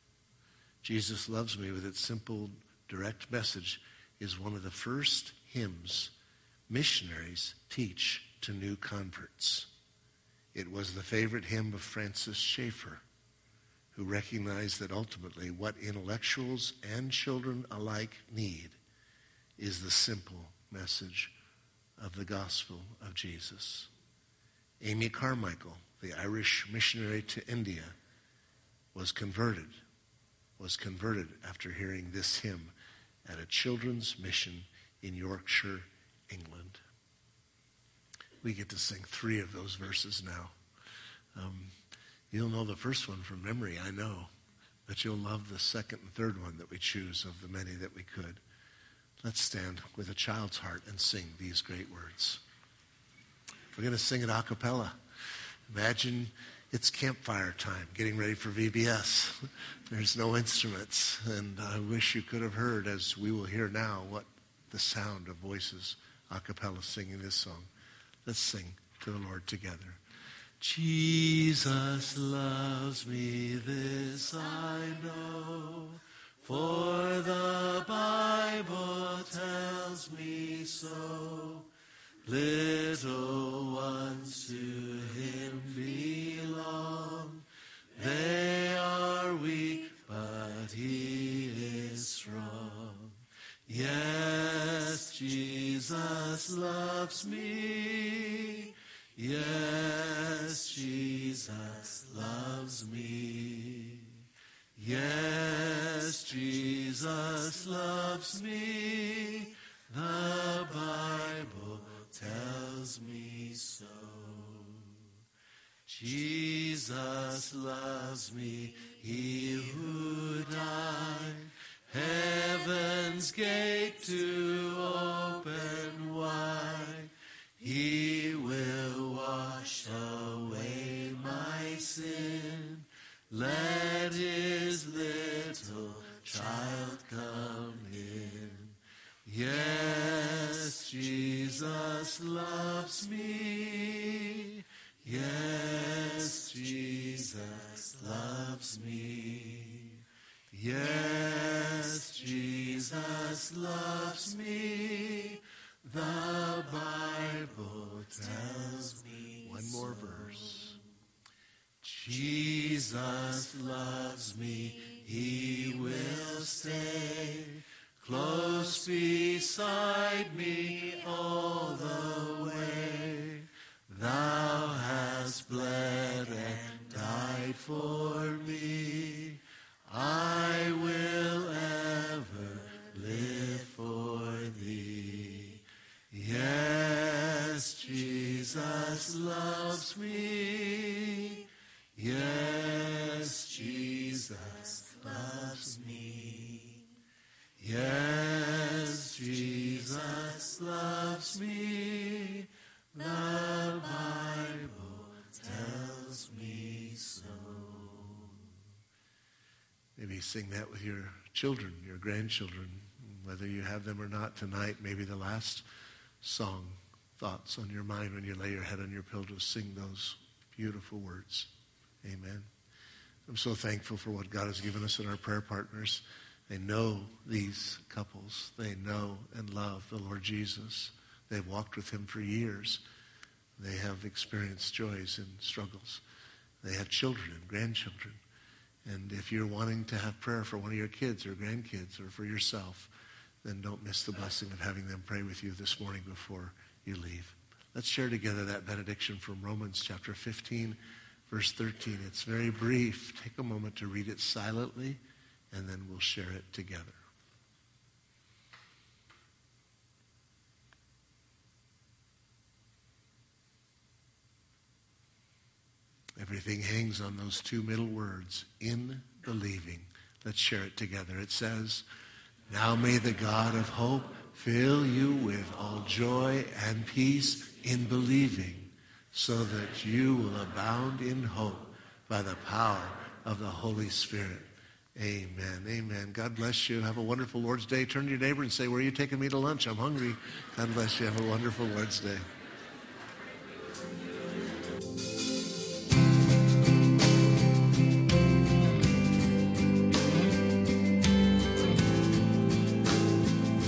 Speaker 2: Jesus Loves Me, with its simple, direct message, is one of the first hymns missionaries teach to new converts. It was the favorite hymn of Francis Schaeffer, who recognized that ultimately what intellectuals and children alike need is the simple message of the gospel of Jesus. Amy Carmichael, the Irish missionary to India, was converted, was converted after hearing this hymn at a children's mission in Yorkshire, England. We get to sing three of those verses now. Um, you'll know the first one from memory, I know, but you'll love the second and third one that we choose of the many that we could. Let's stand with a child's heart and sing these great words. We're going to sing it a cappella. Imagine it's campfire time, getting ready for V B S. There's no instruments, and I wish you could have heard, as we will hear now, what the sound of voices a cappella singing this song. Let's sing to the Lord together. Jesus loves me, this I know, for the Bible tells me so. Little ones to him belong. They are weak, but he is strong. Yes, Jesus loves me. Yes, Jesus loves me. Yes, Jesus loves me. The Bible tells me so. Jesus loves me, he who died, heaven's gate to open wide. He will wash away my sin. Let his little child come in. Yes, Jesus loves me. Yes, Jesus loves me. Yes, Jesus loves me. The Bible tells me. One more verse. Jesus loves me. He will stay close beside me all the way. Thou hast bled and died for me. I will ever live for thee. Yes, Jesus loves me. Yes, Jesus loves me. Yes, Jesus loves me. The Bible tells me so. Maybe sing that with your children, your grandchildren, whether you have them or not tonight. Maybe the last song, thoughts on your mind when you lay your head on your pillow, sing those beautiful words. Amen. I'm so thankful for what God has given us in our prayer partners. They know these couples. They know and love the Lord Jesus. They've walked with him for years. They have experienced joys and struggles. They have children and grandchildren. And if you're wanting to have prayer for one of your kids or grandkids or for yourself, then don't miss the blessing of having them pray with you this morning before you leave. Let's share together that benediction from Romans chapter fifteen, verse thirteen. It's very brief. Take a moment to read it silently, and then we'll share it together. Everything hangs on those two middle words, in believing. Let's share it together. It says, now may the God of hope fill you with all joy and peace in believing, so that you will abound in hope by the power of the Holy Spirit. Amen. Amen. God bless you. Have a wonderful Lord's Day. Turn to your neighbor and say, where are you taking me to lunch? I'm hungry. God bless you. Have a wonderful Lord's Day.